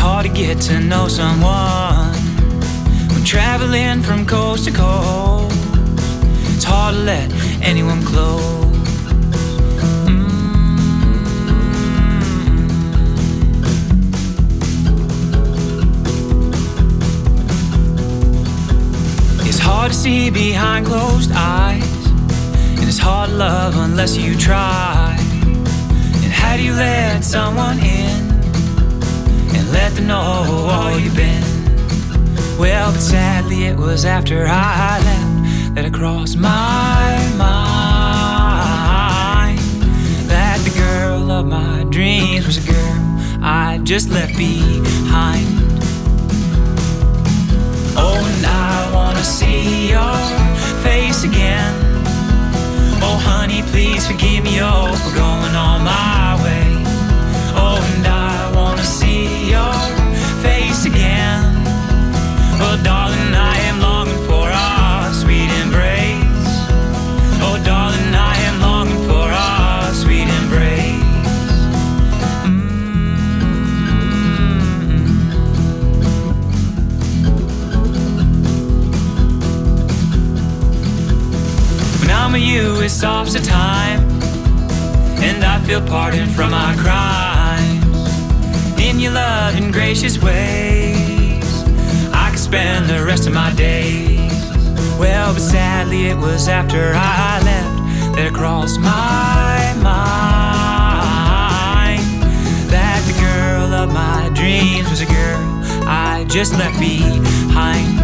hard to get to know someone when traveling from coast to coast. It's hard to let anyone close. It's hard to see behind closed eyes, and it's hard to love unless you try. And how do you let someone in and let them know all you've been? Well, but sadly it was after I left that it crossed my mind that the girl of my dreams was a girl I just left behind. Oh, and I wanna see your face again. Oh, honey, please forgive me, oh, for going on my way. Oh, and I wanna see your face again. Oh, darling, I am longing for our sweet embrace. Oh, darling, I am longing for our sweet embrace. When I'm with you, it stops the time, and I feel pardoned from my crimes. In your loving, gracious ways, I could spend the rest of my days. Well, but sadly it was after I left that it crossed my mind that the girl of my dreams was a girl I just left behind.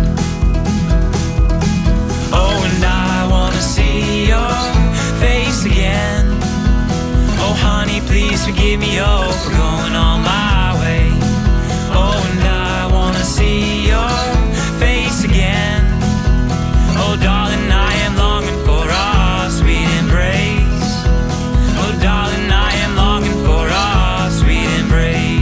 Oh, and I wanna see your face again. Oh, honey, please forgive me, oh, for going on my way. Oh, and I wanna see your face again. Oh, darling, I am longing for our sweet embrace. Oh, darling, I am longing for our sweet embrace.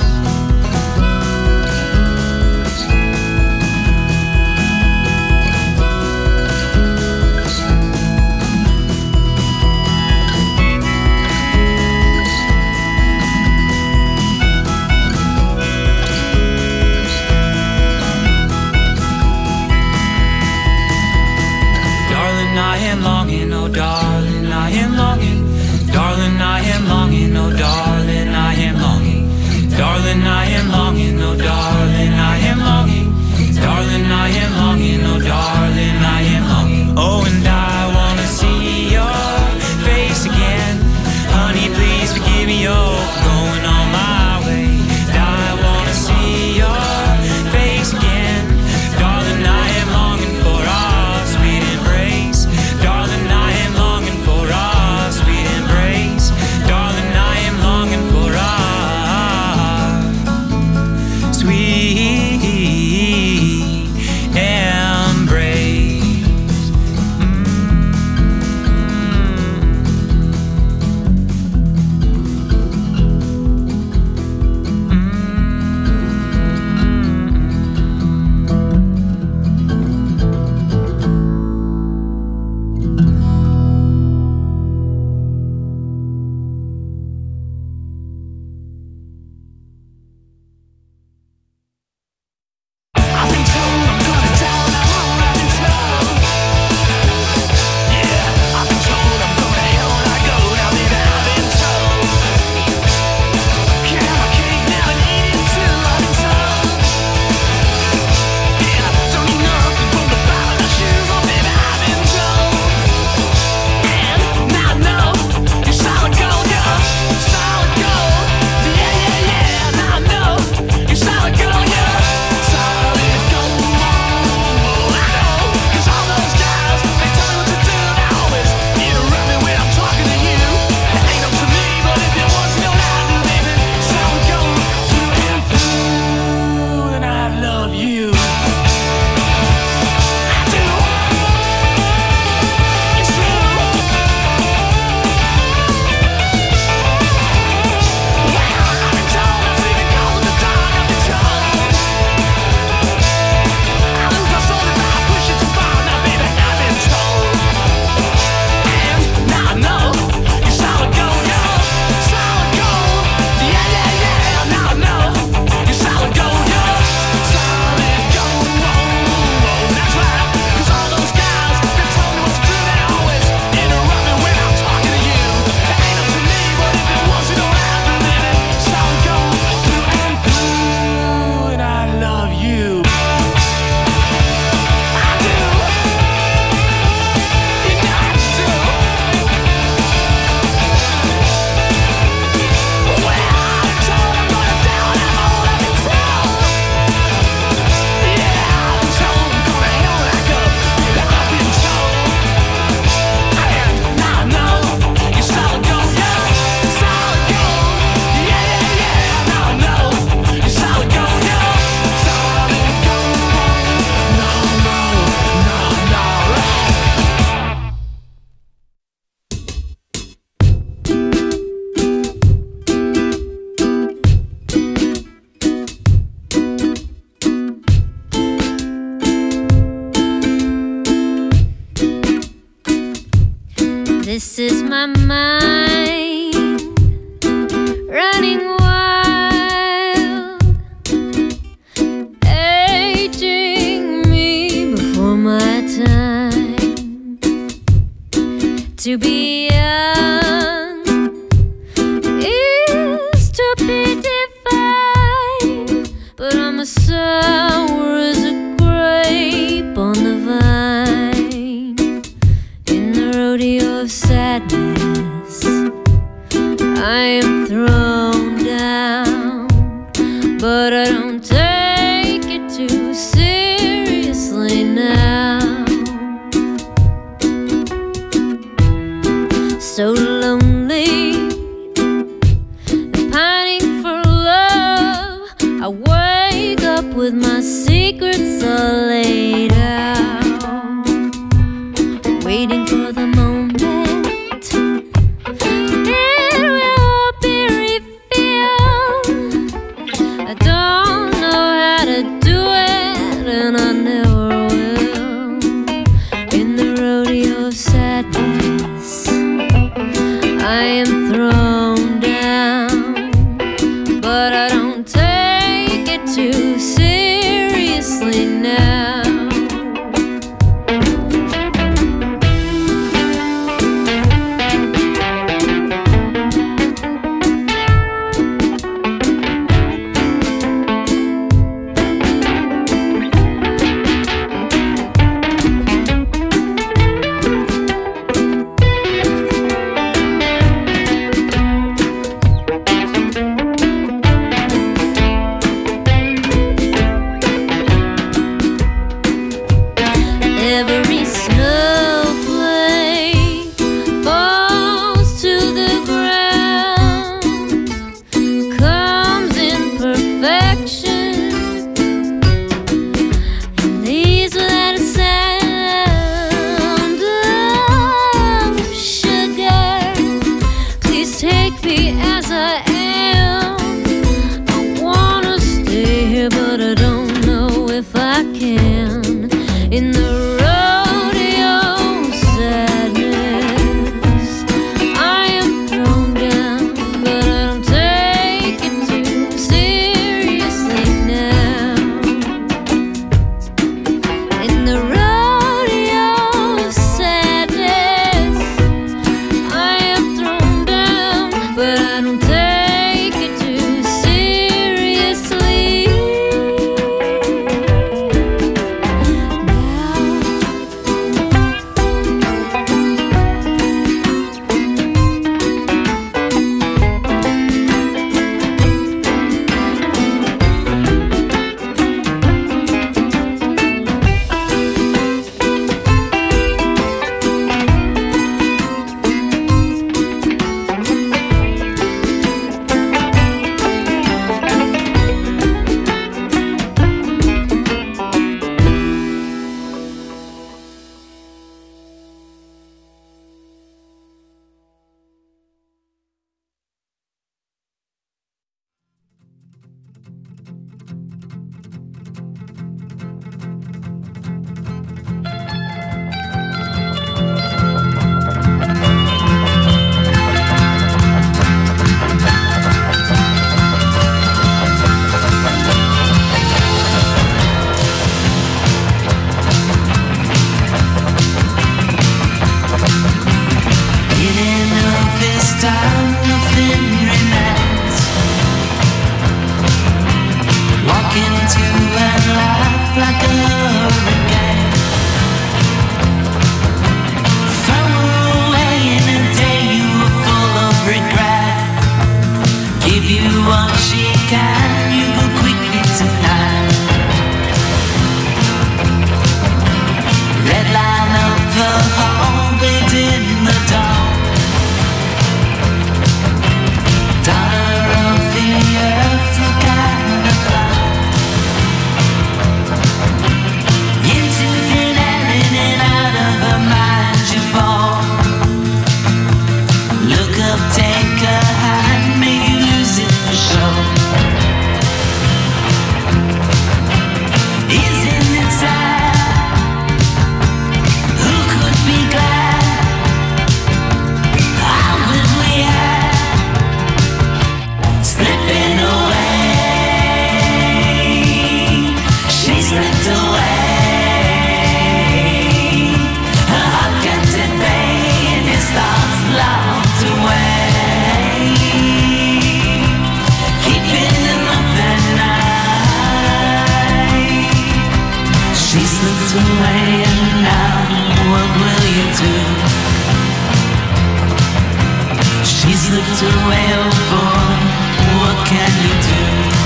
I am longing, oh darling, I am longing. Darling, I am longing, oh darling, I am longing. Darling, I am longing, oh darling, I am longing. Darling, I am longing, oh darling, I am longing. Oh, and I wanna see your face again. Honey, please forgive me, oh, for going on my way. I wanna see your face again. Darling, I am longing for our sweet embrace. Darling, I am longing for our sweet embrace. Darling, I am longing for our This is my mind running wild, aging me before my time. To be young is to be divine, but I'm as sour as a grape on the vine. In the rodeo of sadness, I am thrown down, but I don't take it too seriously now. So lonely, pining for love, I wake up with my secrets all laid out, waiting for the moment it will be revealed. I don't know how to do it, and I never will. In the rodeo of sadness, I am thrown down, but I don't take it too seriously now. Every snowflake falls to the ground, comes in perfection, and leaves without a sound. Oh, sugar, please take me as I am. I wanna stay here, but I don't know if I can. In the rodeo sadness, I am thrown down, but I don't take it too seriously now. In the rodeo sadness, I am thrown down, but I don't take it too seriously. She's slipped away, oh boy, what can you do?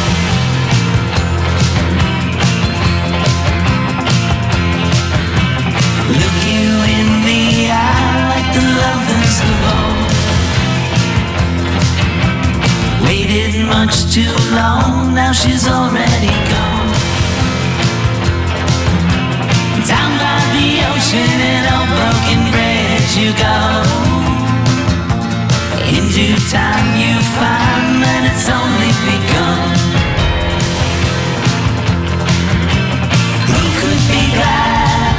Look you in the eye like the lovers of old. Waited much too long, now she's already gone. Down by the ocean in a broken bridge you go. In due time you find that it's only begun. Who could be glad?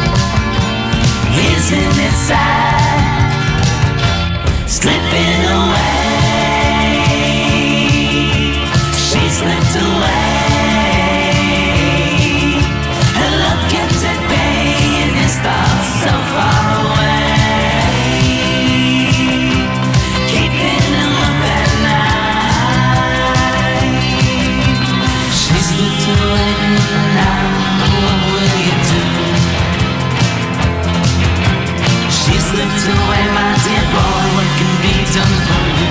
Isn't it sad? Slipping away. She slipped away. Her love kept at bay and his thoughts so far away. Keeping him up at night. She slipped away now. What will you do? She slipped away, my dear boy. What can be done for you?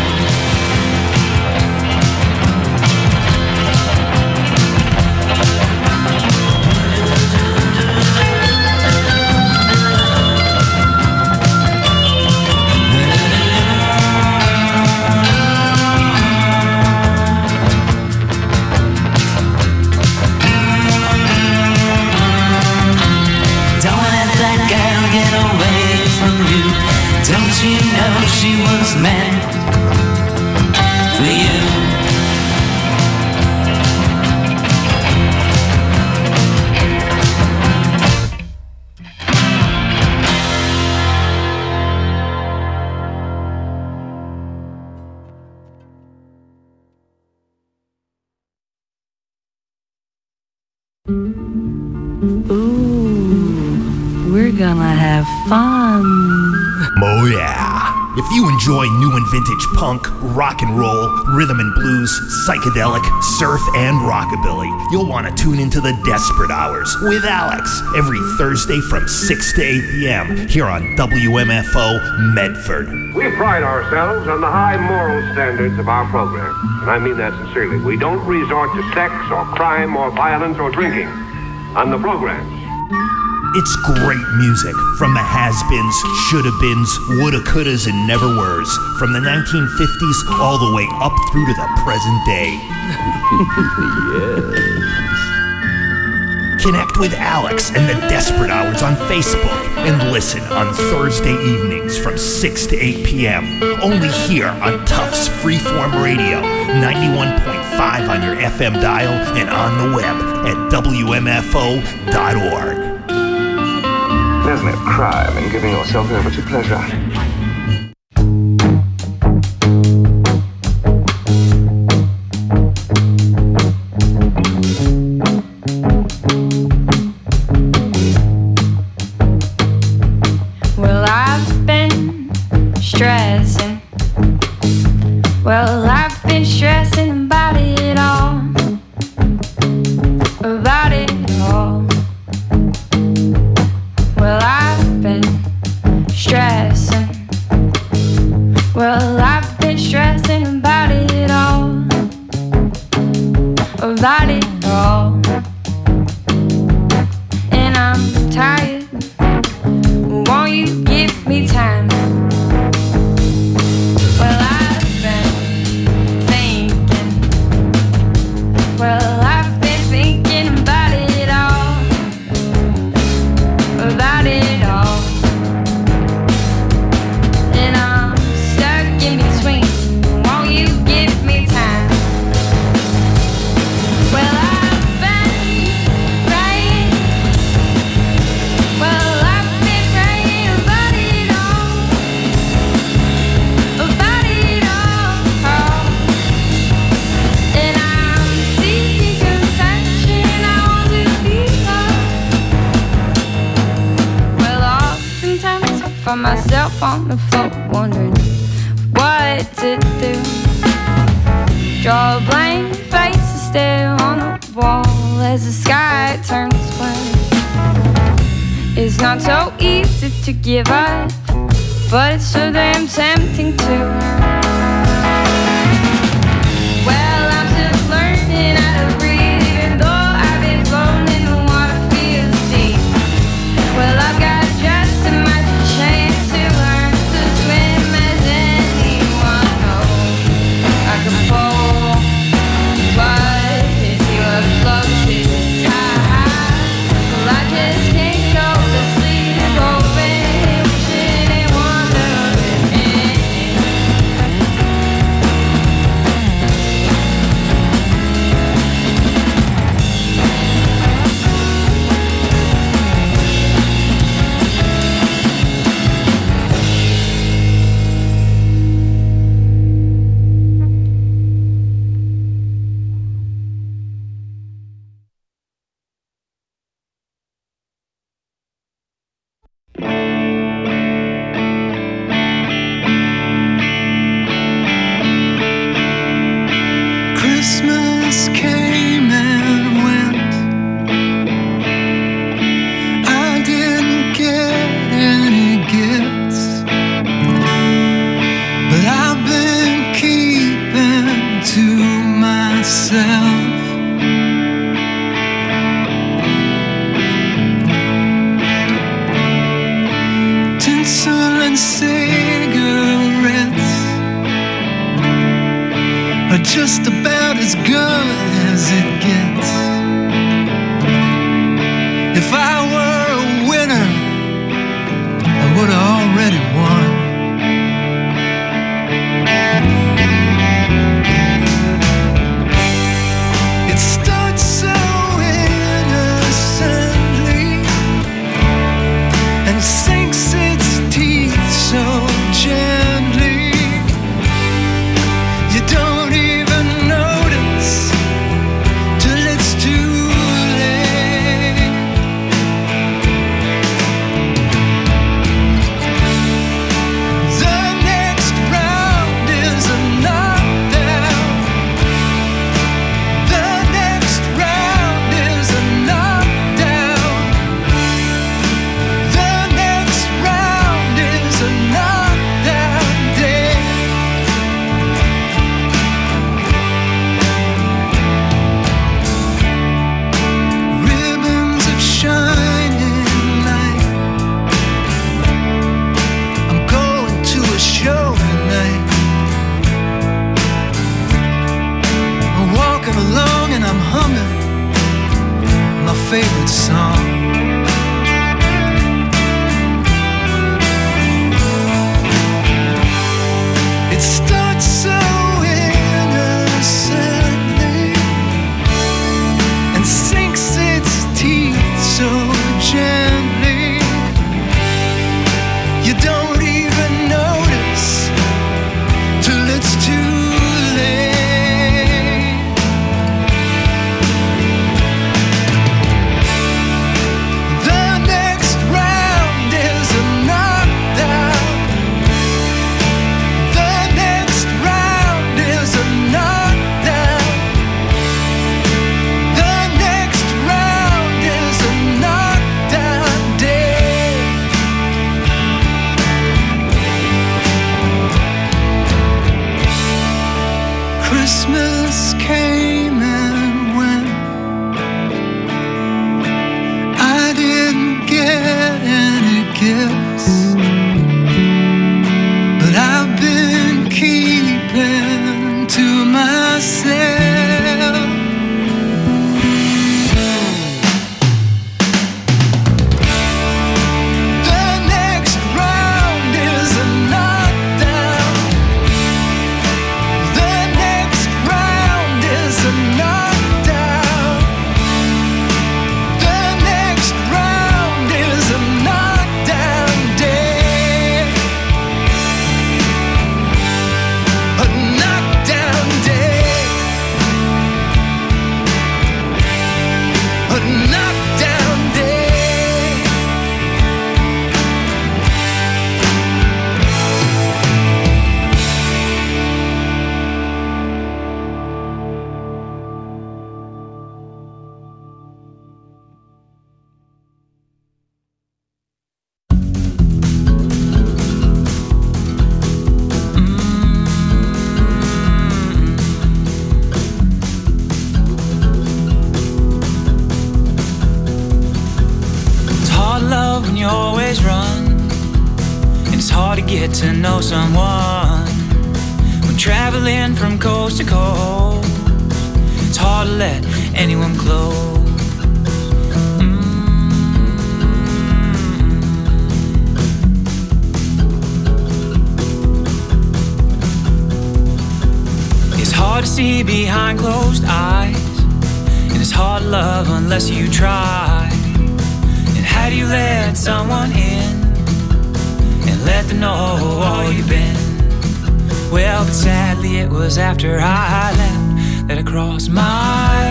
Don't you know she was meant for you? Ooh, we're gonna have fun. Oh yeah. If you enjoy new and vintage punk, rock and roll, rhythm and blues, psychedelic, surf, and rockabilly, you'll want to tune into the Desperate Hours with Alex every Thursday from 6 to 8 p.m. here on WMFO Medford. We pride ourselves on the high moral standards of our program, and I mean that sincerely. We don't resort to sex or crime or violence or drinking on the programs. It's great music from the has-beens, shoulda-beens, woulda-couldas, and never-weres, from the 1950s all the way up through to the present day. Yes. Connect with Alex and the Desperate Hours on Facebook and listen on Thursday evenings from 6 to 8 p.m. Only here on Tufts Freeform Radio, 91.5 on your FM dial and on the web at WMFO.org. There's no crime in giving yourself over to pleasure. Well, I've been stressing. Well, I've been stressing about it all. About it all. Well, I've been stressing. Well, I've been stressing about it all. About it all. And I'm tired. Won't you give me time? Well, I've been thinking. Well, I've been thinking about it all. About it all. And I'm stuck in between. Won't you give me time? Well, I've been praying. Well, I've been praying about it all. About it all. And I'm seeking compassion. I want to be loved. Well, oftentimes I find myself on the floor wondering what to do. Draw a blank face and stare on the wall as the sky turns black. It's not so easy to give up, but it's so damn tempting to. are just about as good as it gets. If I were a winner, I would have already won. It starts so innocently and sinks its teeth so gently. You don't even notice till it's too late. The next round is a knockdown. The next round is a knockdown. The next round is a knockdown day. Ribbons of shining light. I'm going to a show tonight. I'm walking along and I'm humming my favorite song. It starts so innocently and sinks its teeth so gently. You don't even notice till it's too late. The next round is a knockdown. The next round is a knockdown. The next round is a knockdown day. Christmas came and went. I didn't get any gifts, but I've been keeping to myself. The next round is a knockdown. The next round is a knockdown. The next round is a knockdown day. A knockdown day. A knockdown day. It's hard love when you always run, and it's hard to get to know someone when traveling from coast to coast. It's hard to let anyone close. It's hard to see behind closed eyes, and it's hard to love unless you try. And how do you let someone in and let them know all you've been? Well, but sadly it was after I left that it crossed my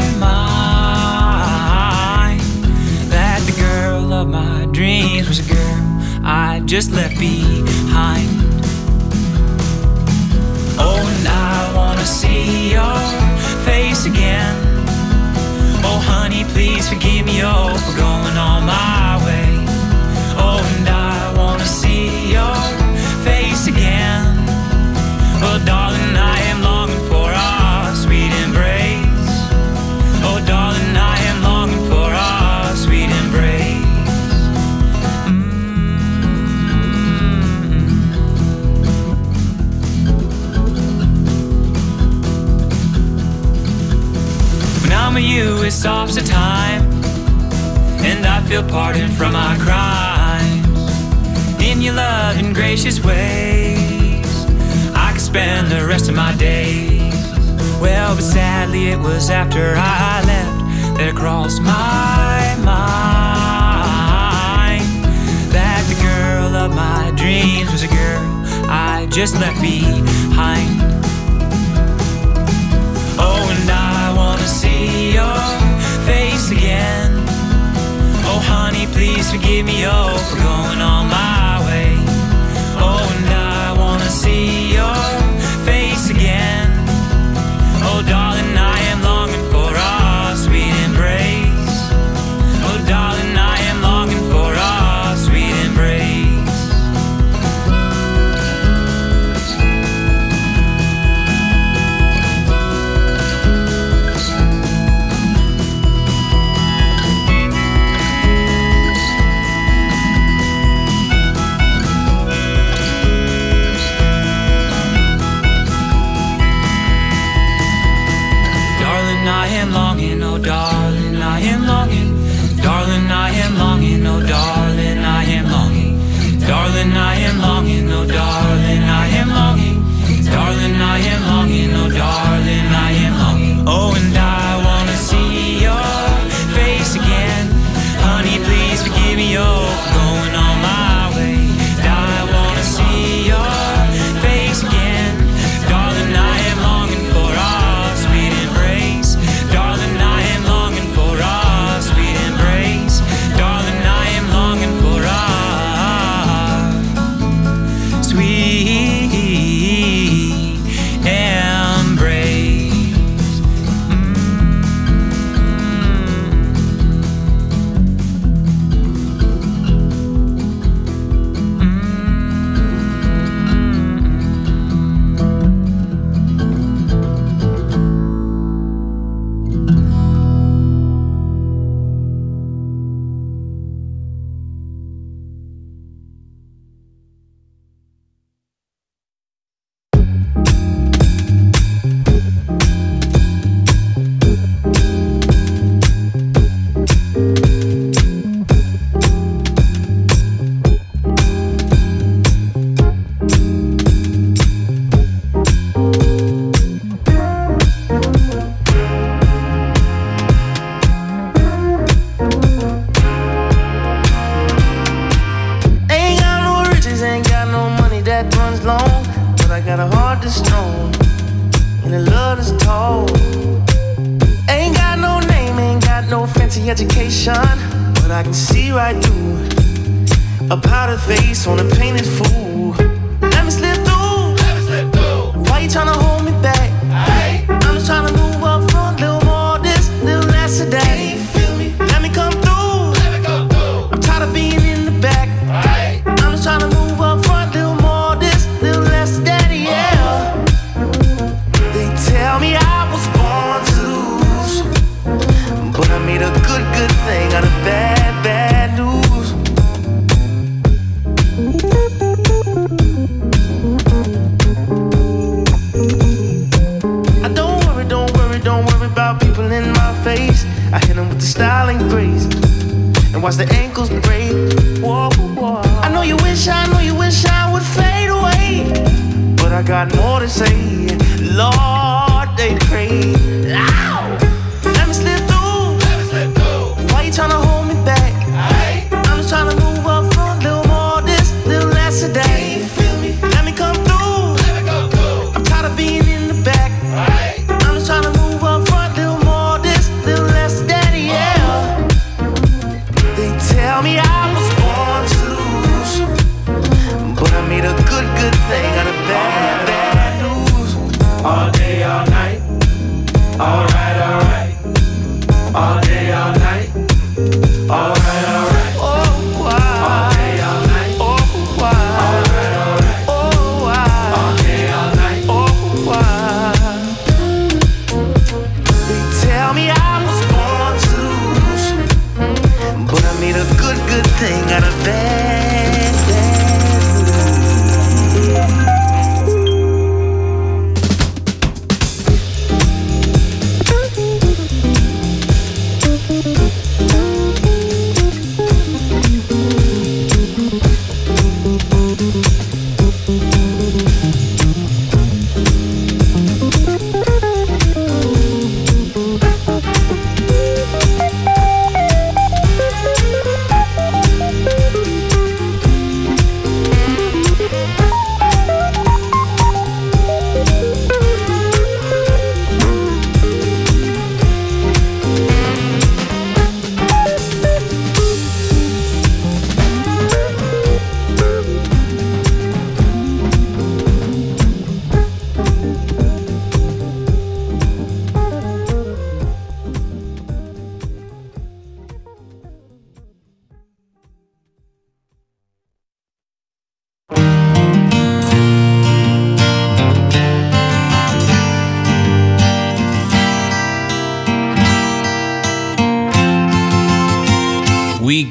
mind that the girl of my dreams was a girl I just left behind. Oh, and I wanna see your face again. Oh, honey, please forgive me, oh, for going on my way. Oh, and I wanna see your face again. Oh, darling, I am longing for our sweet embrace. Oh, darling, I am longing for our sweet embrace. of you, it stops the time, and I feel pardoned from my crimes. In your loving, gracious ways, I could spend the rest of my days. Well, but sadly it was after I left that it crossed my mind that the girl of my dreams was a girl I just left behind. Oh, and I wanna see your face again. Oh, honey, please forgive me, oh, for going on my way. Oh, and I wanna see your face again. Oh, darling, I am longing for our sweet embrace. Oh, darling, I am longing for our sweet embrace. I am longing, oh darling, I am longing. Darling, I am longing, oh darling, I am longing. Darling, I am longing, oh darling, I am longing. Darling, I am longing, oh darling, I am longing. Oh, and I wanna see your face again. Honey, please forgive me, oh, for going on my way. I wanna see your face again. Darling, I am longing for our sweet embrace. Darling, I am longing for our sweet embrace. Darling, I am longing for our sweet embrace. Education, but I can see right through a powdered face on a painted fool. Let me slip through. Why you tryna hold me back? I'm just tryna move up front, little more this, little less of that. Let me come through. I'm tired of being in the back. I'm just tryna move up front, little more this, little less of that, yeah. They tell me I was born to lose, but I made a good thing out of bad news. I don't worry about people in my face. I hit them with the style and grace, and watch the ankles break. Whoa, whoa. I know you wish I would fade away, but I got more to say. Lord, they pray. Ow! Let me slip through. Why you tryna hold me back? I'm just tryna move up front, little more this, little less of that. Let me come through. I'm tired of being in the back. I'm just tryna move up front, little more this, little less of that, yeah. They tell me I was born to lose, but I made a good thing out of bad news. All day, all night. Alright. All day, all night.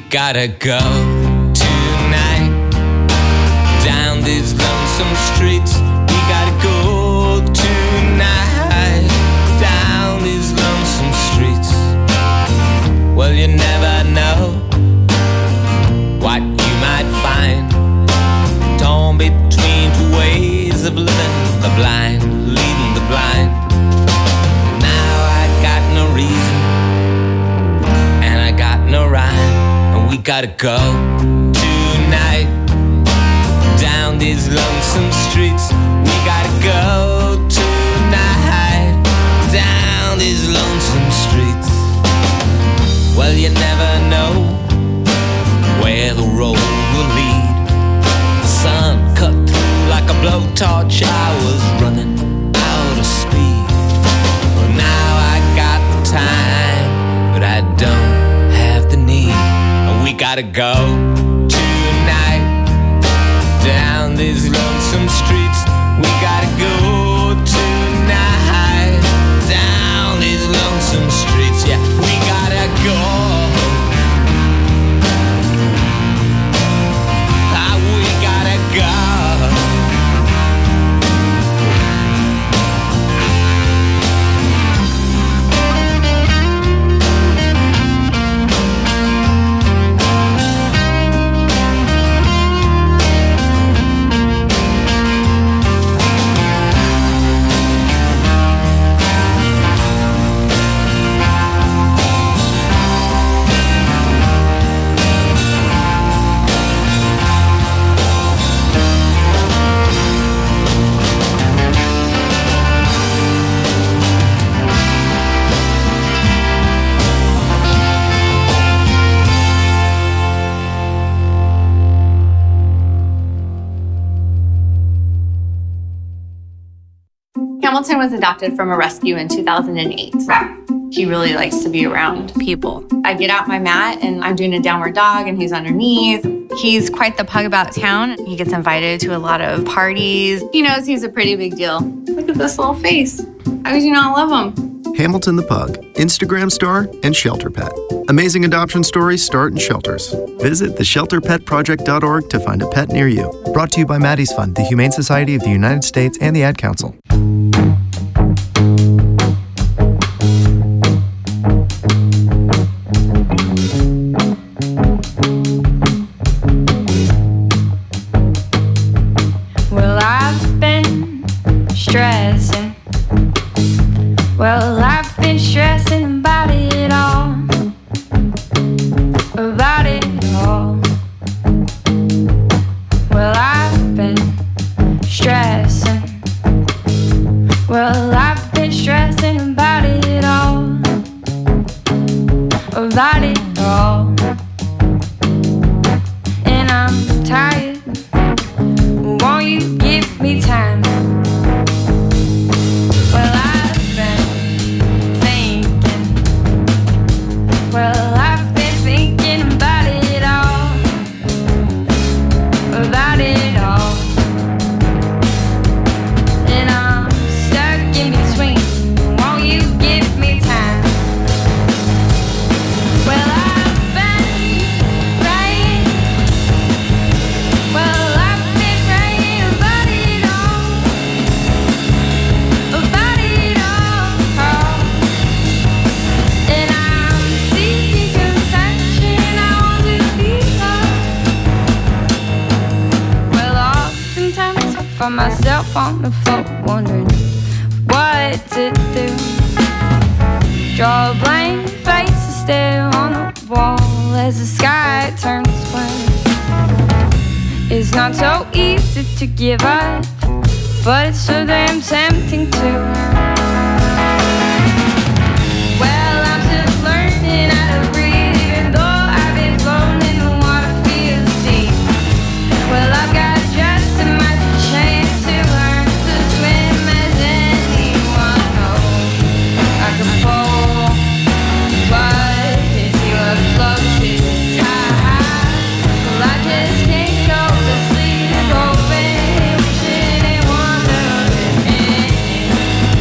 gotta go tonight down these lonesome streets. We gotta go tonight down these lonesome streets. Well, you never know what you might find torn between two ways of living, the blind leading the blind. Now I got no reason and I got no rhyme, and we gotta go tonight down these lonesome streets. We gotta go tonight down these lonesome streets. Well, you never know where the road will lead. The sun cut through like a blowtorch. I was running out of speed. Well, now I got the time, but I don't have the need. And we gotta go tonight down these lonesome streets. We gotta go tonight down these lonesome streets. Yeah, we gotta go. We gotta go. Hamilton was adopted from a rescue in 2008. He really likes to be around people. I get out my mat and I'm doing a downward dog and he's underneath. He's quite the pug about town. He gets invited to a lot of parties. He knows he's a pretty big deal. Look at this little face. How could you not love him? Hamilton the Pug, Instagram star and shelter pet. Amazing adoption stories start in shelters. Visit theshelterpetproject.org to find a pet near you. Brought to you by Maddie's Fund, the Humane Society of the United States, and the Ad Council. Well, I've been stressing. Well, I've been stressing about it all. About it all. Well, I've been stressing. Well, I've been stressing about it all. About it all. And I'm tired. Won't you give me time? Well, I've been thinking. Well, I've been thinking about it all. About it all. And I'm stuck in between. Won't you give me time? Well, I've been praying. Well, I've been praying about it all. About it all. And I'm seeking compassion. I want to be loved. Well, oftentimes I find myself on the floor wondering what to do. Draw a blank face and stare on the wall as the sky turns blue. It's not so easy to give up, but it's so damn tempting to. Well, I'm still learning how to breathe, even though I've been floating in the water feels deep. Well, I've got just as much chance to learn to swim as anyone knows. I could fall, but it's your floats is tight. Well, I just can't go to sleep, hoping, wishing and wondering.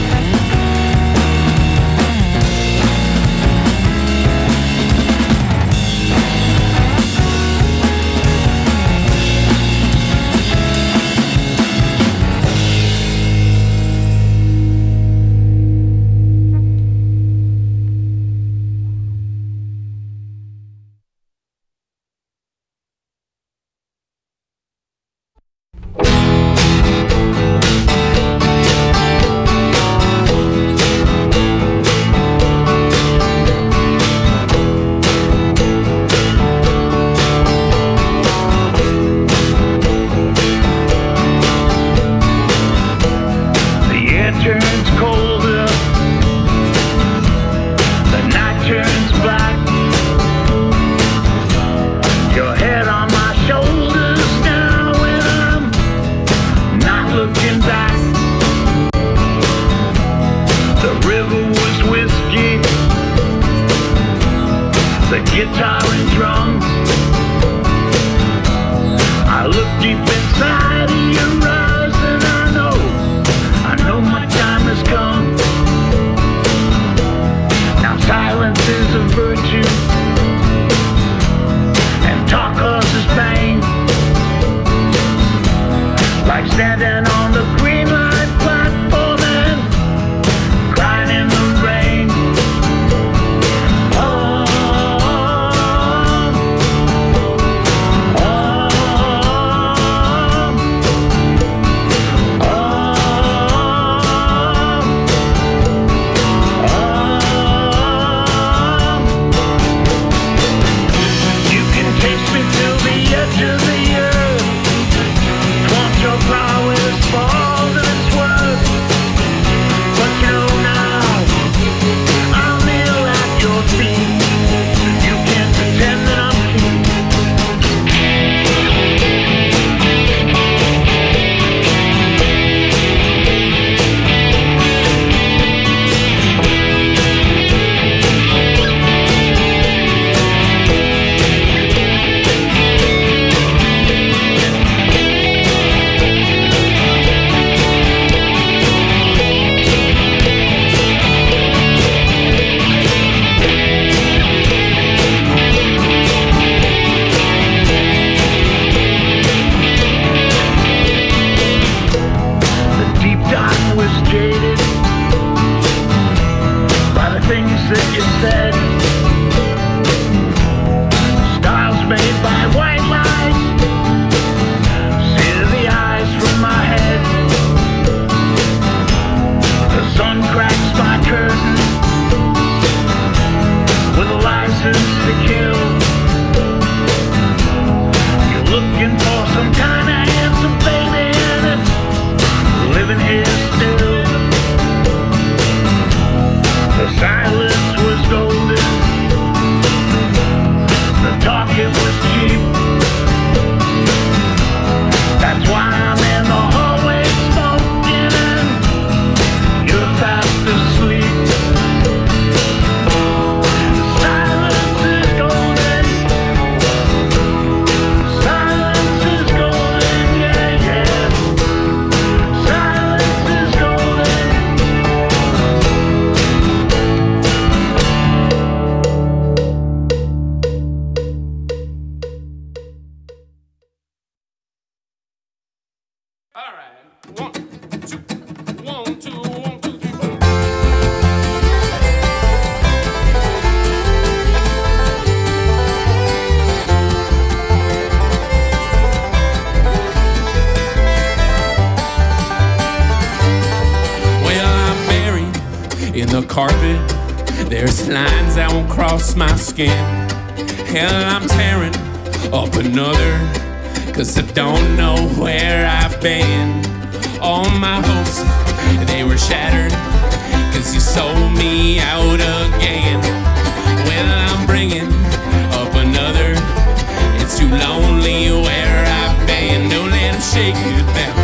In the carpet, there's lines that won't cross my skin. Hell, I'm tearing up another, 'cause I don't know where I've been. All my hopes, they were shattered, 'cause you sold me out again. Well, I'm bringing up another. It's too lonely where I've been. Don't let them shake you down.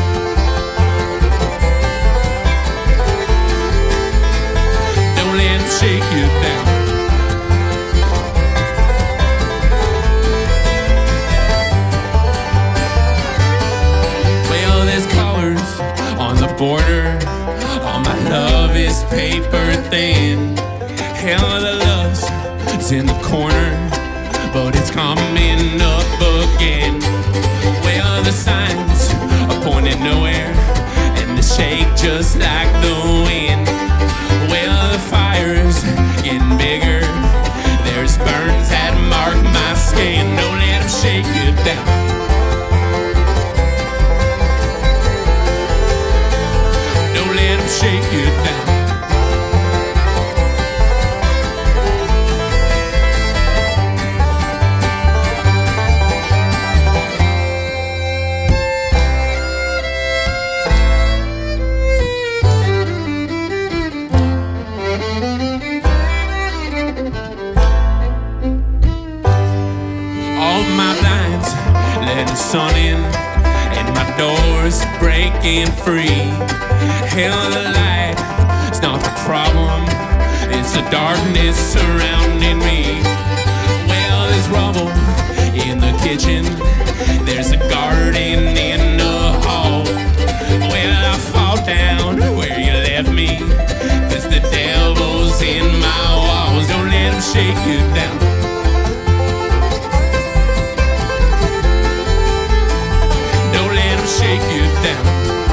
Shake you down. Well, there's colors on the border. All my love is paper thin. Hell, the lust is in the corner, but it's coming up again. Well, the signs are pointing nowhere, and they shake just like the wind. Well, the fire's getting bigger. There's burns that mark my skin. Don't let them shake you down. Don't let them shake you down. Sun in and my door's breaking free. Hell, the light, it's not the problem, it's the darkness surrounding me. Well, there's rubble in the kitchen, there's a garden in the hall. Well, I fall down where you left me, 'cause the devil's in my walls. Don't let him shake you down. Shake you down.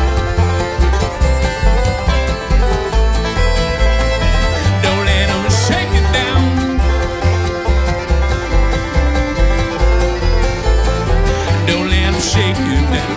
Don't let them shake you down. Don't let them shake you down.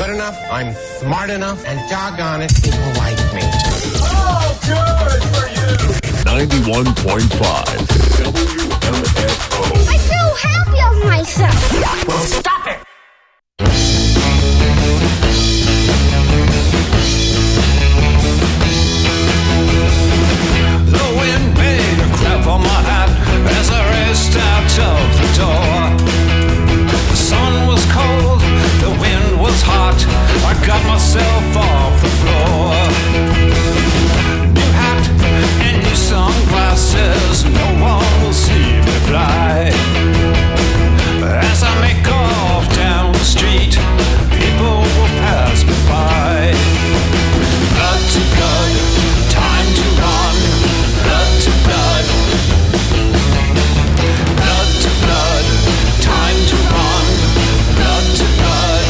good enough, I'm smart enough, and doggone it, people like me. Oh, good for you! 91.5 WMFO. I feel happy of myself. Well, stop it! The wind made a crap on my hat as I raced out of the door. The sun was cold, the wind was hot. I got myself off the floor. New hat and new sunglasses, no one will see me fly. As I make off down the street, people will pass me by. Blood to blood, time to run. Blood to blood, blood to blood, time to run. Blood to blood.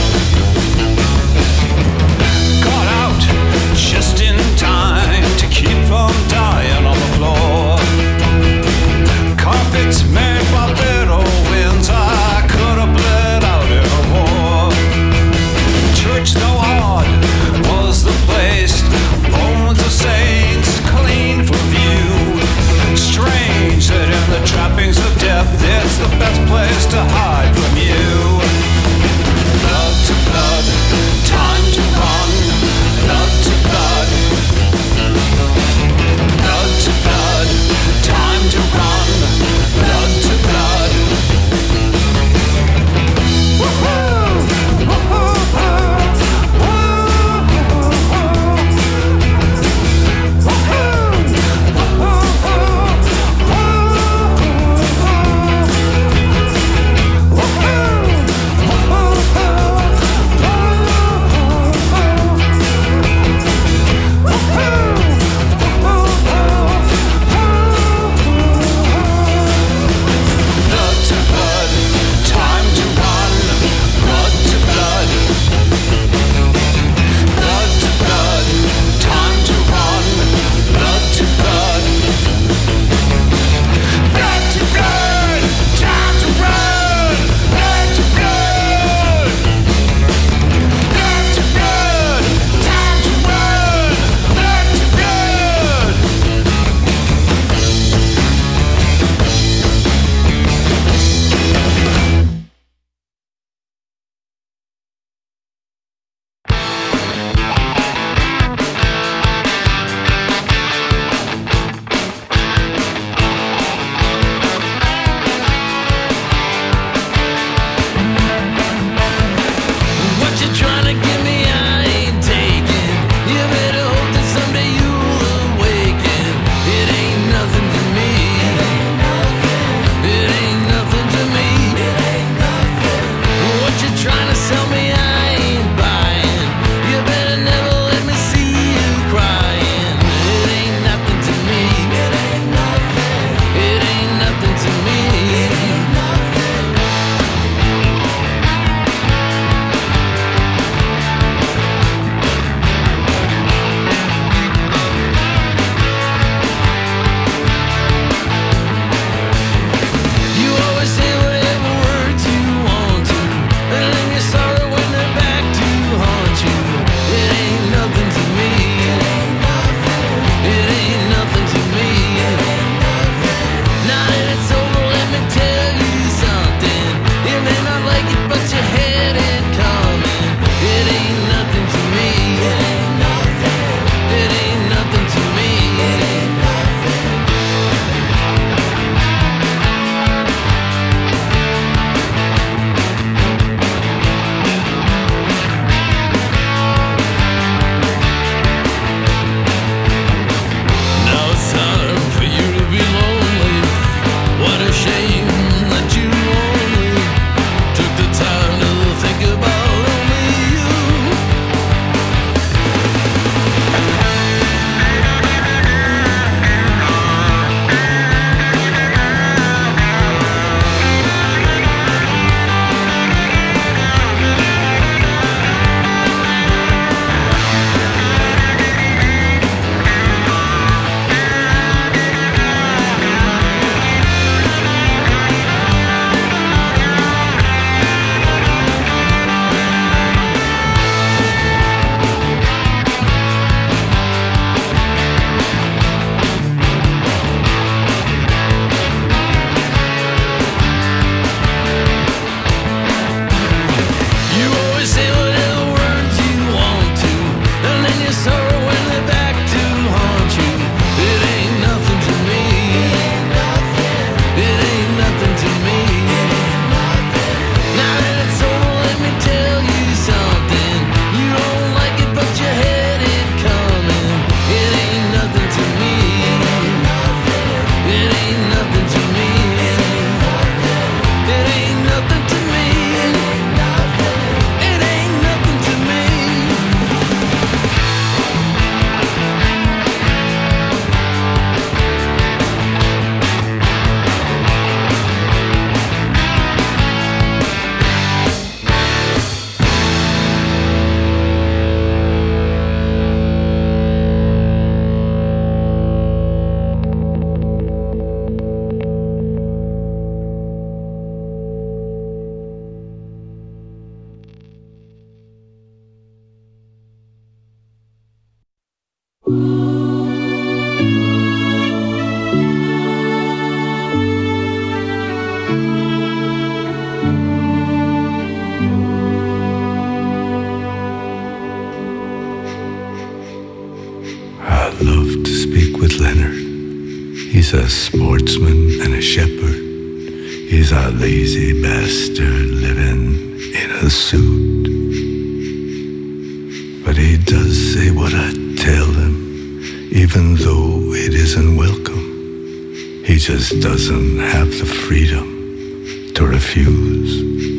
Got out just in time to keep from dying on the floor. Carpets made by little winds, I could have bled out in a war. Church, though hard, was the place. Bones of saints clean for view. Strange that in the trappings of death, it's the best place to hide from you. Blood to blood, time to run. Blood to blood, blood to blood, time to run. Blood to blood. Woohoo! Woohoo! He's a sportsman and a shepherd. He's a lazy bastard living in a suit. But he does say what I tell him, even though it isn't welcome. He just doesn't have the freedom to refuse.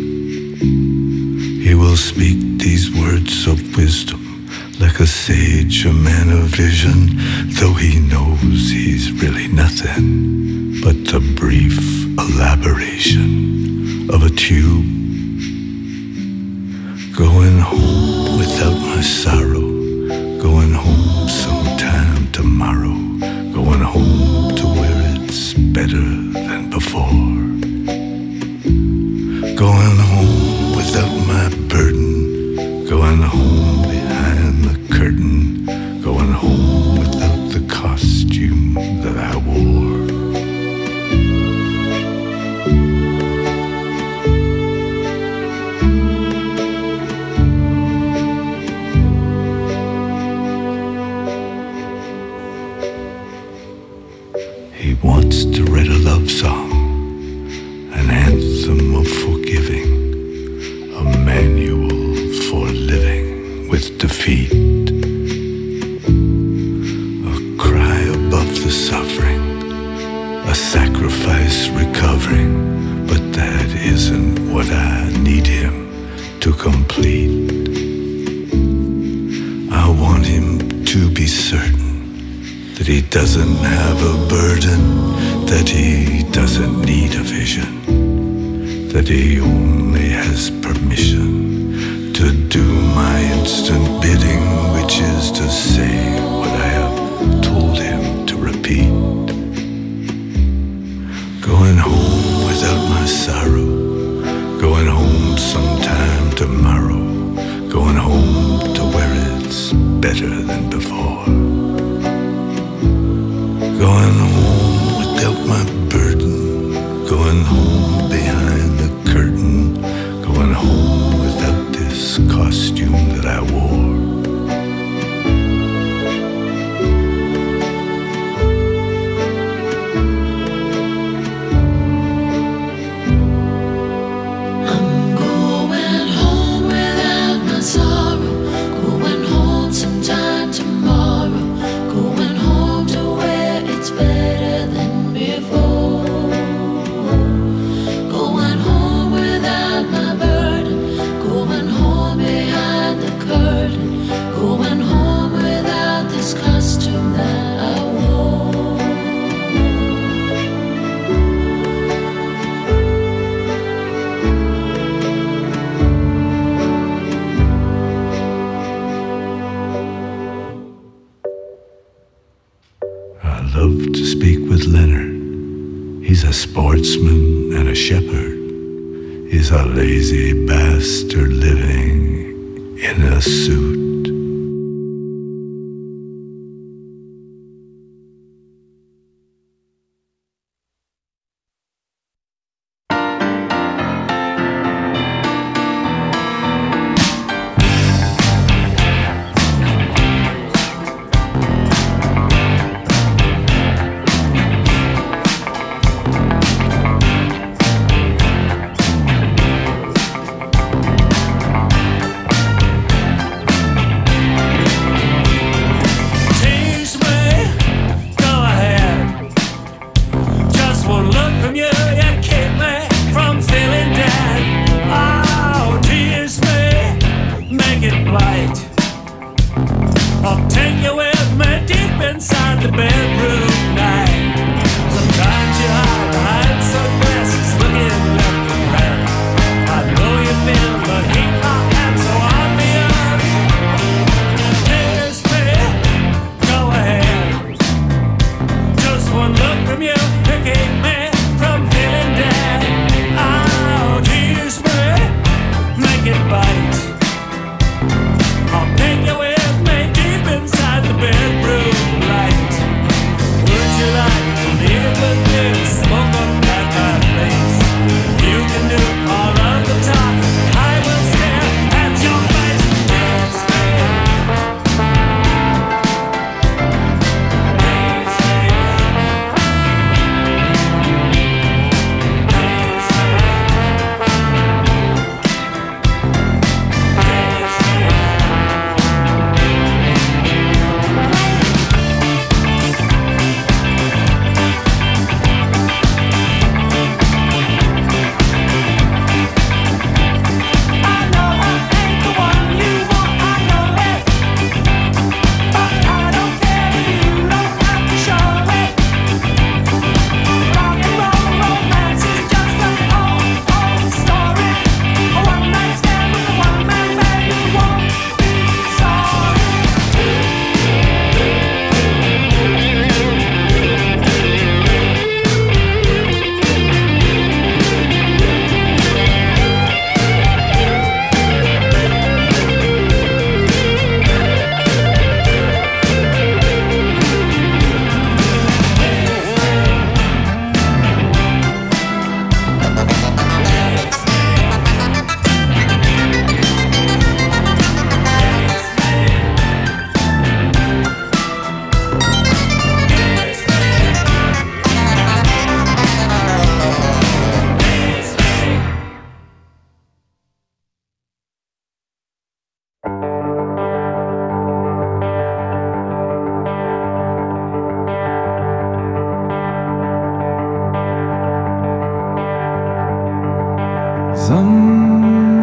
He will speak these words of wisdom like a sage, a man of vision, though he knows he's really nothing but the brief elaboration of a tube. Going home without my sorrow, going home sometime tomorrow, going home to where it's better than before. Going home without my burden, going home behind the curtain, going home without the costume that I wore. He wants to write a love song, an anthem of forgiving, a manual for living with defeat, a cry above the suffering, a sacrifice recovering, but that isn't what I need him to complete. I want him to be certain that he doesn't have a burden, that he doesn't need a vision, that he only has permission to do my instant bidding, which is to say what I have told him to repeat. Going home without my sorrow, going home sometime tomorrow, going home to where it's better than before. Going home without my burden, going home behind the curtain, going home without this costume that I wore. I'm going home without my sorrow, going home sometime tomorrow, going home to where it's better than before. Going home without my burden, going home behind the curtain, going home without this costume that I wore. I love to speak with Leonard. He's a sportsman and a shepherd. He's a lazy bastard living in a suit. Some